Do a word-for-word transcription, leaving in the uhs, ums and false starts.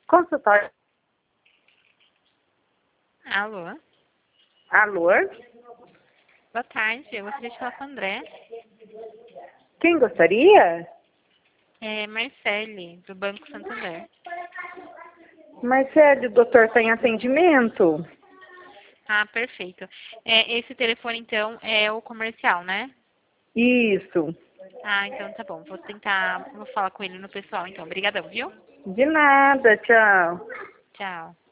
Consultório. Alô? Alô? Boa tarde, eu gostaria de falar com o André. Quem gostaria? É Marcele, do Banco Santander. Marcelo, o doutor está em atendimento? Ah, perfeito. É, esse telefone, então, é o comercial, né? Isso. Ah, então tá bom. Vou tentar, vou falar com ele no pessoal, então. Obrigadão, viu? De nada, tchau. Tchau.